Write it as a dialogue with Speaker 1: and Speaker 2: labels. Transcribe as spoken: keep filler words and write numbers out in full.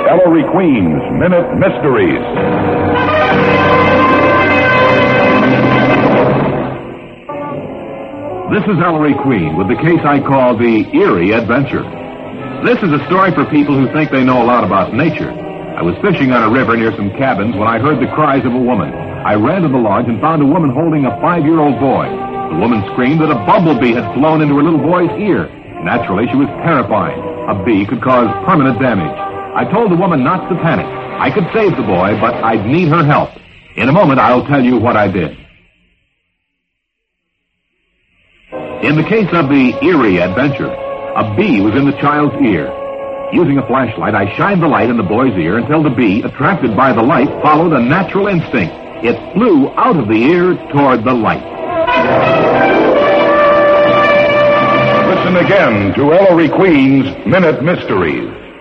Speaker 1: Ellery Queen's Minute Mysteries.
Speaker 2: This is Ellery Queen with the case I call the Eerie Adventure. This is a story for people who think they know a lot about nature. I was fishing on a river near some cabins when I heard the cries of a woman. I ran to the lodge and found a woman holding a five-year-old boy. The woman screamed that a bumblebee had flown into her little boy's ear. Naturally, she was terrified. A bee could cause permanent damage. I told the woman not to panic. I could save the boy, but I'd need her help. In a moment, I'll tell you what I did. In the case of the Eerie Adventure, a bee was in the child's ear. Using a flashlight, I shined the light in the boy's ear until the bee, attracted by the light, followed a natural instinct. It flew out of the ear toward the light.
Speaker 1: Listen again to Ellery Queen's Minute Mysteries.